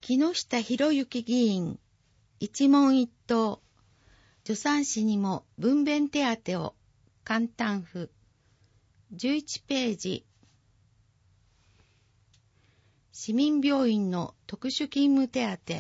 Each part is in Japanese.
木下博之議員、一問一答、助産師にも分娩手当を、簡単譜、11ページ。市民病院の特殊勤務手当。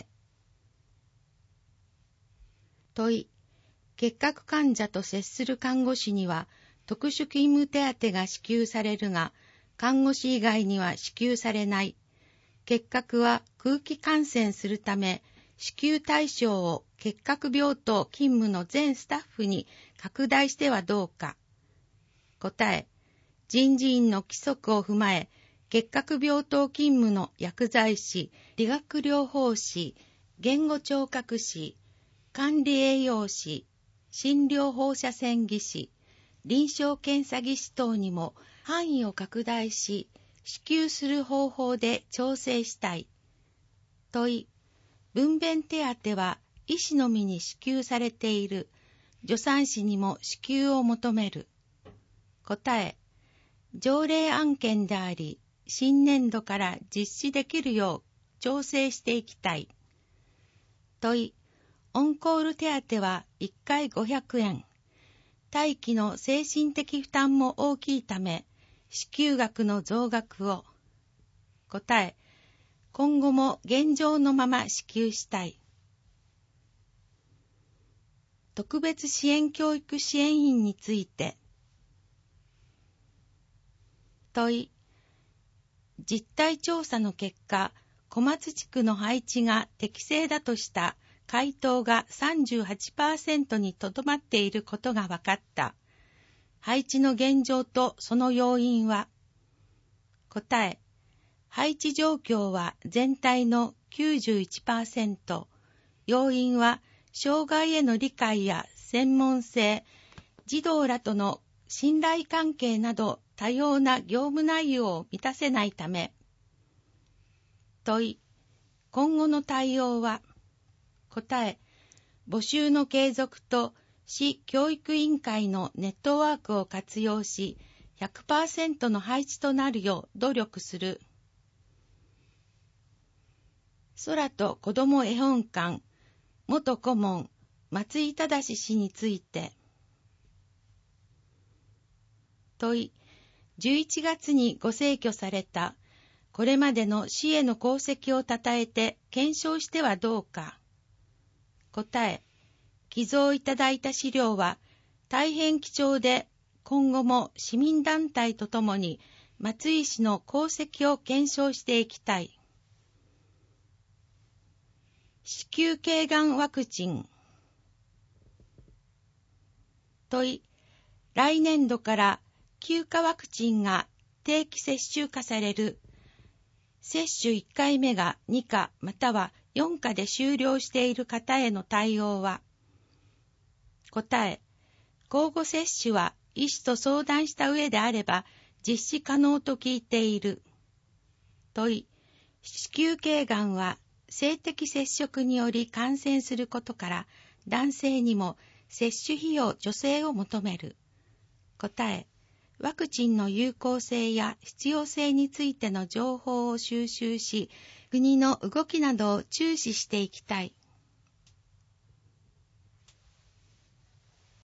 問い、結核患者と接する看護師には特殊勤務手当が支給されるが、看護師以外には支給されない。結核は空気感染するため、支給対象を結核病棟勤務の全スタッフに拡大してはどうか。答え、人事院の規則を踏まえ、結核病棟勤務の薬剤師、理学療法士、言語聴覚士、管理栄養士、診療放射線技師、臨床検査技師等にも範囲を拡大し、支給する方法で調整したい。問い、分娩手当は医師のみに支給されている。助産師にも支給を求める。答え、条例案件であり、新年度から実施できるよう調整していきたい。問い、オンコール手当は1回500円。待機の精神的負担も大きいため、支給額の増額を。答え、今後も現状のまま支給したい。特別支援教育支援員について。問い、実態調査の結果、小松地区の配置が適正だとした回答が 38% にとどまっていることが分かった。配置の現状とその要因は。答え、配置状況は全体の 91%、要因は障害への理解や専門性、児童らとの信頼関係など多様な業務内容を満たせないため。問い、今後の対応は。答え、募集の継続と市教育委員会のネットワークを活用し、100% の配置となるよう努力する。空と子ども絵本館、元顧問、松井正氏について。問い、11月にご逝去された、これまでの市への功績をたたえて検証してはどうか。答え、寄贈いただいた資料は大変貴重で、今後も市民団体とともに松井氏の功績を検証していきたい。子宮頸がんワクチン。問い、来年度から9価ワクチンが定期接種化される。接種1回目が2価または4価で終了している方への対応は。答え、交互接種は医師と相談した上であれば実施可能と聞いている。問い、子宮頸がんは性的接触により感染することから男性にも接種費用助成を求める。答え、ワクチンの有効性や必要性についての情報を収集し、国の動きなどを注視していきたい。